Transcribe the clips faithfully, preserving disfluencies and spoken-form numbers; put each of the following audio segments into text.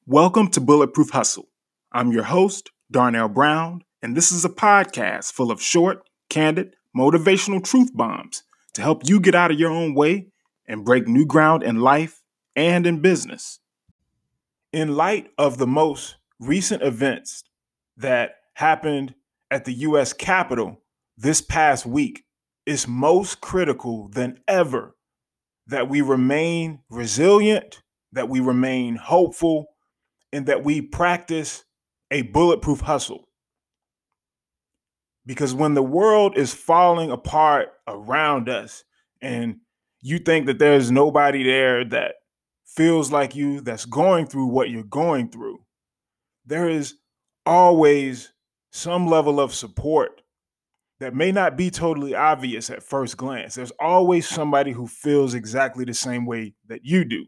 Welcome to Bulletproof Hustle. I'm your host, Darnell Brown, and this is a podcast full of short, candid, motivational truth bombs to help you get out of your own way and break new ground in life and in business. In light of the most recent events that happened at the U S Capitol this past week, it's most critical than ever that we remain resilient, that we remain hopeful, and that we practice a bulletproof hustle. Because when the world is falling apart around us and you think that there's nobody there that feels like you, that's going through what you're going through, there is always some level of support that may not be totally obvious at first glance. There's always somebody who feels exactly the same way that you do.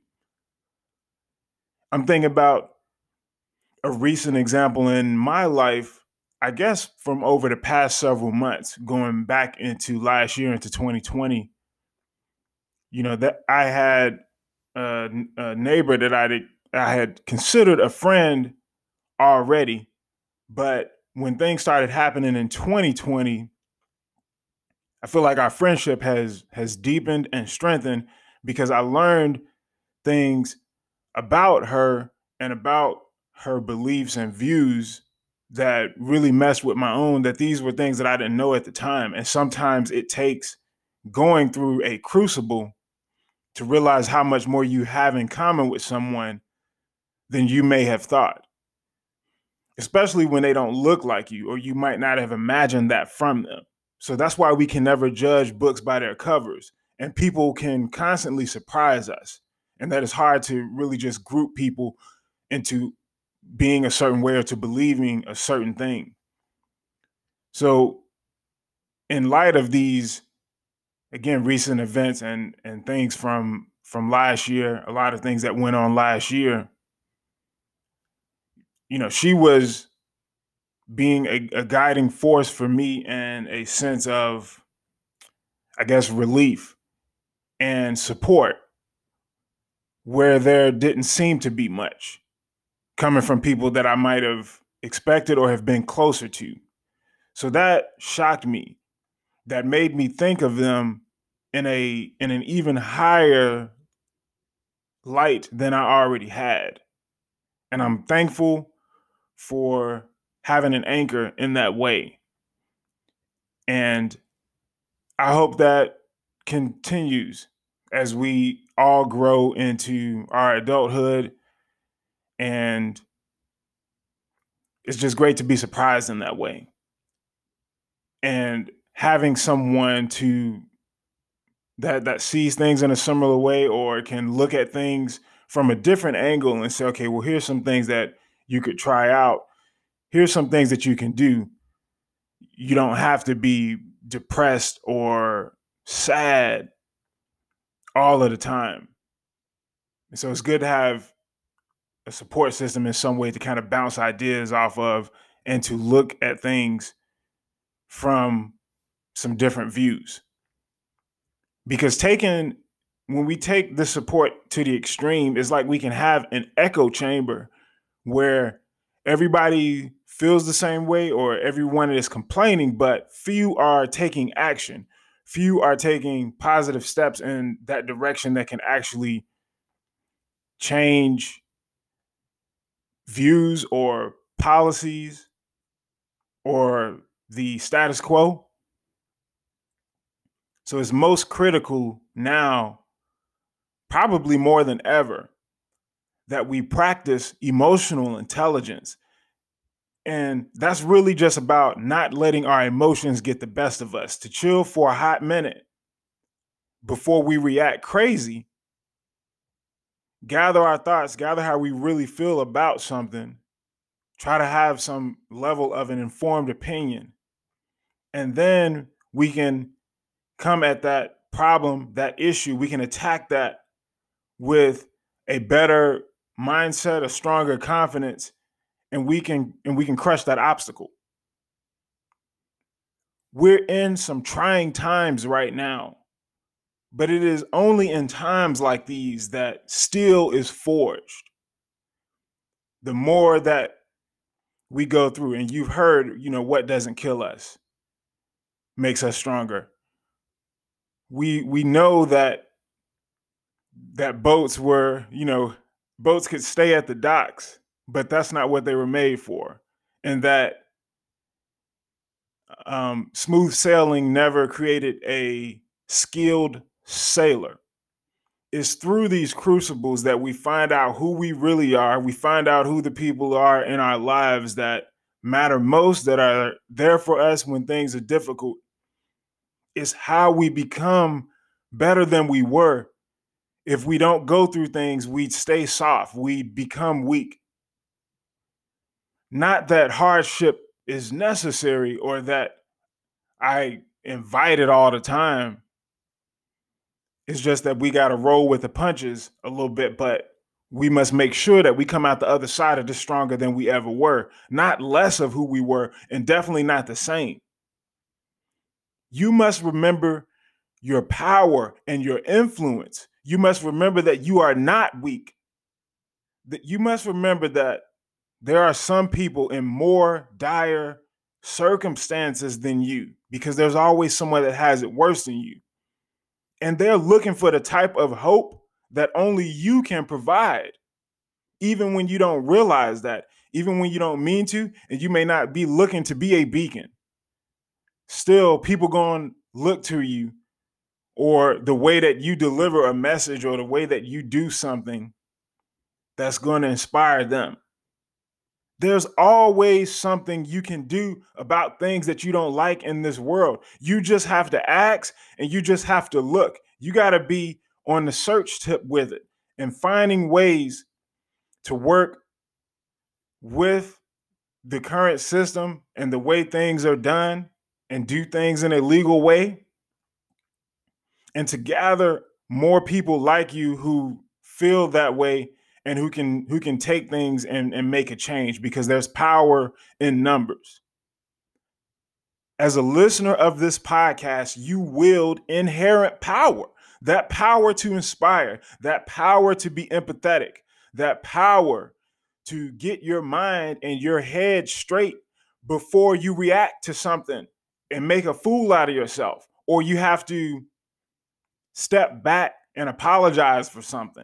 I'm thinking about a recent example in my life, I guess from over the past several months, going back into last year, into twenty twenty. You know, that I had a, a neighbor that I, I had considered a friend already, but when things started happening in twenty twenty, I feel like our friendship has has deepened and strengthened because I learned things about her and about her beliefs and views that really messed with my own, that these were things that I didn't know at the time. And sometimes it takes going through a crucible to realize how much more you have in common with someone than you may have thought, especially when they don't look like you, or you might not have imagined that from them. So that's why we can never judge books by their covers, and people can constantly surprise us. And that it's hard to really just group people into being a certain way or to believing a certain thing. So in light of these, again, recent events and, and things from, from last year, a lot of things that went on last year, you know, she was being a, a guiding force for me and a sense of, I guess, relief and support where there didn't seem to be much coming from people that I might have expected or have been closer to. So that shocked me. That made me think of them in a in an even higher light than I already had. And I'm thankful for having an anchor in that way. And I hope that continues as we all grow into our adulthood. And it's just great to be surprised in that way. And having someone to that that sees things in a similar way or can look at things from a different angle and say, okay, well, here's some things that you could try out. Here's some things that you can do. You don't have to be depressed or sad all of the time. And so it's good to have a support system in some way to kind of bounce ideas off of and to look at things from some different views. Because taking, when we take the support to the extreme, it's like we can have an echo chamber where everybody feels the same way or everyone is complaining, but few are taking action. Few are taking positive steps in that direction that can actually change views or policies or the status quo. So it's most critical now, probably more than ever, that we practice emotional intelligence. And that's really just about not letting our emotions get the best of us, to chill for a hot minute before we react crazy, gather our thoughts, gather how we really feel about something, try to have some level of an informed opinion, and then we can come at that problem, that issue, we can attack that with a better mindset, a stronger confidence, and we can and we can crush that obstacle. We're in some trying times right now, but it is only in times like these that steel is forged. the more that we go through, and you've heard, you know, what doesn't kill us makes us stronger. We we know that that boats were, you know, boats could stay at the docks, but that's not what they were made for. And that um, smooth sailing never created a skilled sailor. It's through these crucibles that we find out who we really are. We find out who the people are in our lives that matter most, that are there for us when things are difficult. It's how we become better than we were. If we don't go through things, we stay soft. We become weak. Not that hardship is necessary or that I invite it all the time. It's just that we got to roll with the punches a little bit, but we must make sure that we come out the other side of this stronger than we ever were, not less of who we were, and definitely not the same. You must remember your power and your influence. You must remember that you are not weak. That you must remember that there are some people in more dire circumstances than you, because there's always someone that has it worse than you. And they're looking for the type of hope that only you can provide, even when you don't realize that, even when you don't mean to, and you may not be looking to be a beacon. Still, people going to look to you, or the way that you deliver a message, or the way that you do something that's going to inspire them. There's always something you can do about things that you don't like in this world. You just have to ask, and you just have to look. You got to be on the search tip with it and finding ways to work with the current system and the way things are done, and do things in a legal way, and to gather more people like you who feel that way and who can who can take things and, and make a change, because there's power in numbers. As a listener of this podcast, you wield inherent power, that power to inspire, that power to be empathetic, that power to get your mind and your head straight before you react to something and make a fool out of yourself, or you have to step back and apologize for something.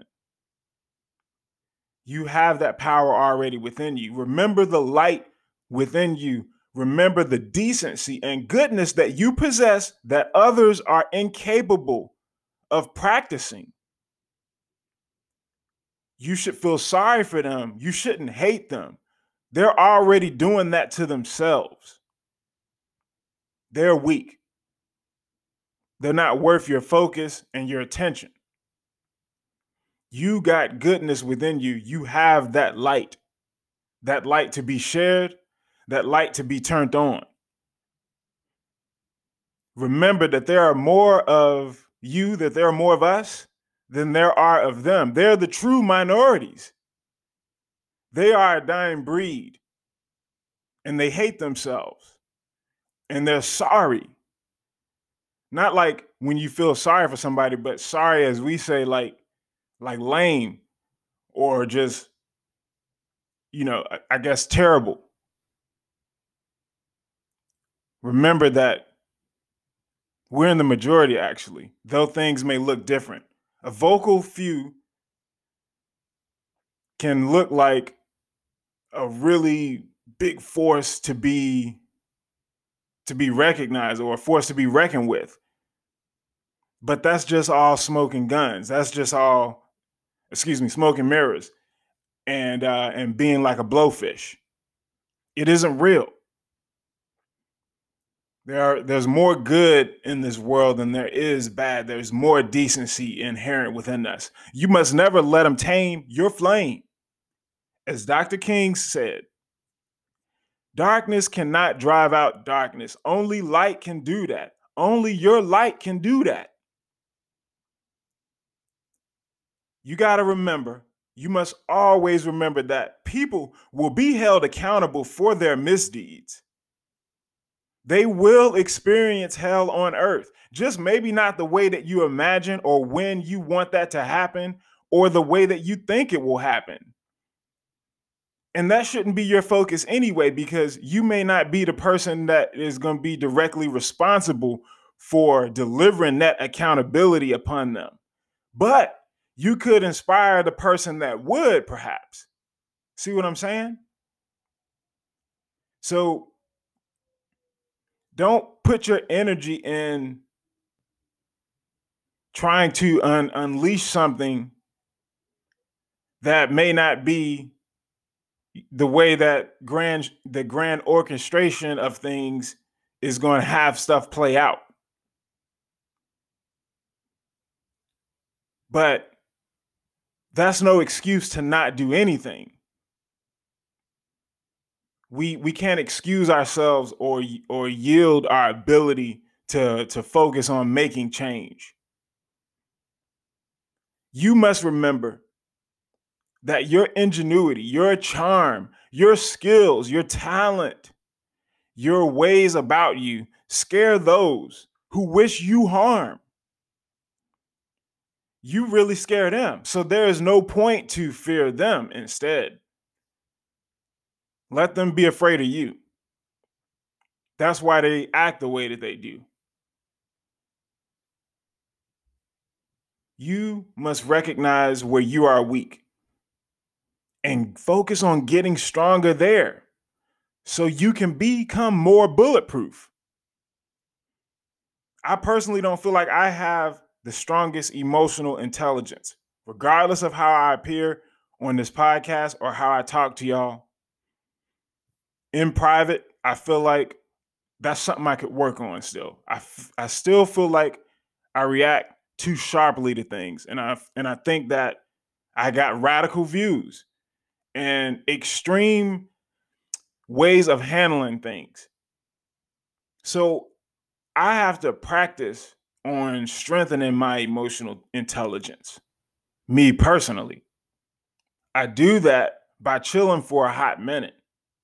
You have that power already within you. Remember the light within you. Remember the decency and goodness that you possess that others are incapable of practicing. You should feel sorry for them. You shouldn't hate them. They're already doing that to themselves. They're weak. They're not worth your focus and your attention. You got goodness within you. You have that light, that light to be shared, that light to be turned on. Remember that there are more of you, that there are more of us than there are of them. They're the true minorities. They are a dying breed, and they hate themselves, and they're sorry. Not like when you feel sorry for somebody, but sorry, as we say, like, like lame, or just, you know, I guess terrible. Remember that we're in the majority, actually, though things may look different. A vocal few can look like a really big force to be to be recognized, or a force to be reckoned with. But that's just all smoke and guns. That's just all, excuse me, smoke and mirrors, and uh, and being like a blowfish. It isn't real. There are, there's more good in this world than there is bad. There's more decency inherent within us. You must never let them tame your flame. As Doctor King said, darkness cannot drive out darkness. Only light can do that. Only your light can do that. You got to remember, you must always remember that people will be held accountable for their misdeeds. They will experience hell on earth, just maybe not the way that you imagine, or when you want that to happen, or the way that you think it will happen. And that shouldn't be your focus anyway, because you may not be the person that is going to be directly responsible for delivering that accountability upon them. But you could inspire the person that would, perhaps. See what I'm saying? So don't put your energy in trying to un- unleash something that may not be the way that grand the grand orchestration of things is going to have stuff play out. But that's no excuse to not do anything. We we can't excuse ourselves or or yield our ability to to focus on making change. You must remember that your ingenuity, your charm, your skills, your talent, your ways about you scare those who wish you harm. You really scare them. So there is no point to fear them. Instead, let them be afraid of you. That's why they act the way that they do. You must recognize where you are weak and focus on getting stronger there so you can become more bulletproof. I personally don't feel like I have the strongest emotional intelligence, regardless of how I appear on this podcast or how I talk to y'all in private. I feel like that's something I could work on still. I, f- I still feel like I react too sharply to things. And I, and I think that I got radical views and extreme ways of handling things. So I have to practice on strengthening my emotional intelligence. Me personally, I do that by chilling for a hot minute.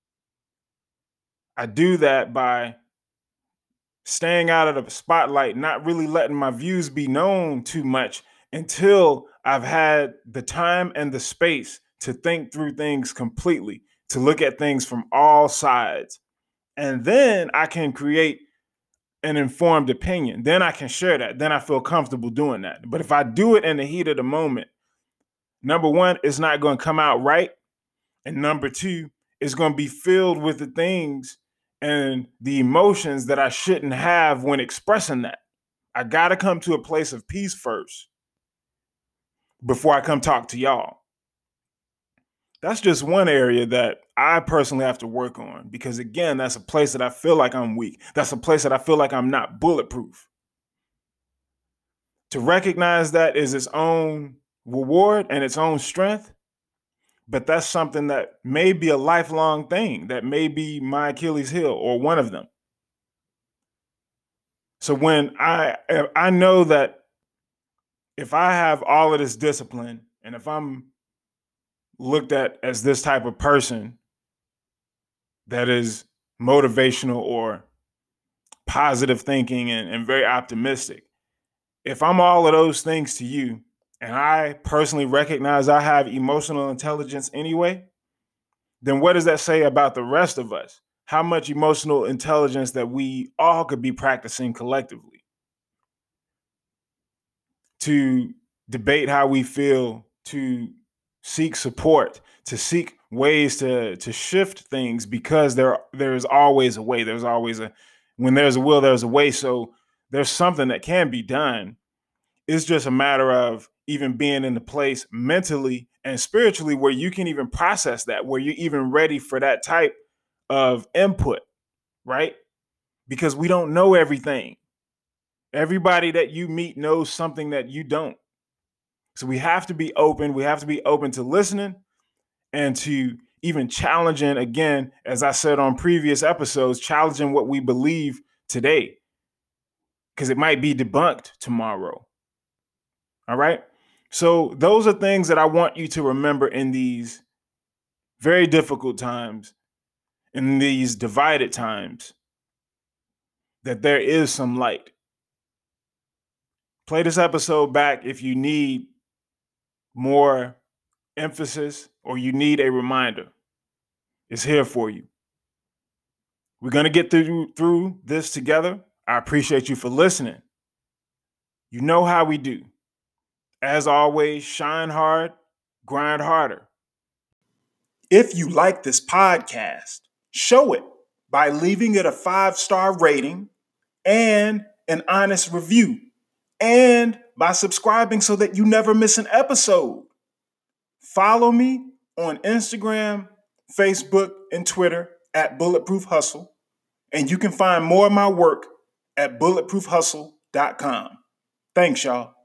I do that by staying out of the spotlight, not really letting my views be known too much until I've had the time and the space to think through things completely, to look at things from all sides. And then I can create an informed opinion. Then I can share that. Then I feel comfortable doing that. But if I do it in the heat of the moment, number one, it's not going to come out right. And number two, it's going to be filled with the things and the emotions that I shouldn't have when expressing that. I got to come to a place of peace first before I come talk to y'all. That's just one area that I personally have to work on, because again, that's a place that I feel like I'm weak. That's a place that I feel like I'm not bulletproof. To recognize that is its own reward and its own strength, but that's something that may be a lifelong thing, that may be my Achilles heel or one of them. So when I I know that if I have all of this discipline and if I'm looked at as this type of person that is motivational or positive thinking and, and very optimistic, if I'm all of those things to you, and I personally recognize I have emotional intelligence anyway, then what does that say about the rest of us? How much emotional intelligence that we all could be practicing collectively to debate how we feel, to seek support, to seek ways to to shift things, because there there's always a way. There's always a when there's a will, there's a way. So there's something that can be done. It's just a matter of even being in the place mentally and spiritually where you can even process that, where you're even ready for that type of input, right? Because we don't know everything. Everybody that you meet knows something that you don't. So we have to be open. We have to be open to listening and to even challenging, again, as I said on previous episodes, challenging what we believe today, because it might be debunked tomorrow. All right. So those are things that I want you to remember in these very difficult times, in these divided times, that there is some light. Play this episode back if you need more emphasis or you need a reminder. is here for you. We're going to get through, through this together. I appreciate you for listening. You know how we do. As always, shine hard, grind harder. If you like this podcast, show it by leaving it a five-star rating and an honest review, and by subscribing so that you never miss an episode. Follow me on Instagram, Facebook, and Twitter at Bulletproof Hustle, and you can find more of my work at bulletproof hustle dot com. Thanks, y'all.